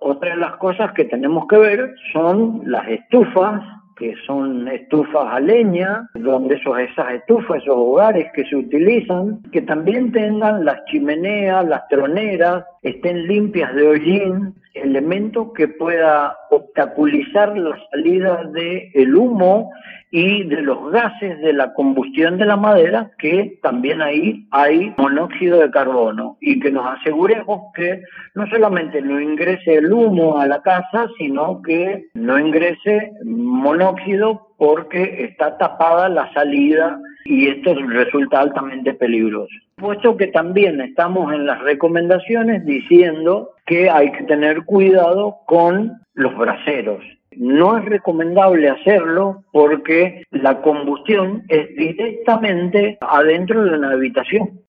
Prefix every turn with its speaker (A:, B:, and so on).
A: Otra de las cosas que tenemos que ver son las estufas, que son estufas a leña, donde esas estufas, esos hogares que se utilizan, que también tengan las chimeneas, las troneras, estén limpias de hollín, elemento que pueda obstaculizar la salida del humo y de los gases de la combustión de la madera, que también ahí hay monóxido de carbono, y que nos aseguremos que no solamente no ingrese el humo a la casa, sino que no ingrese monóxido, porque está tapada la salida y esto resulta altamente peligroso. Puesto que también estamos en las recomendaciones diciendo que hay que tener cuidado con los braseros. No es recomendable hacerlo porque la combustión es directamente adentro de una habitación.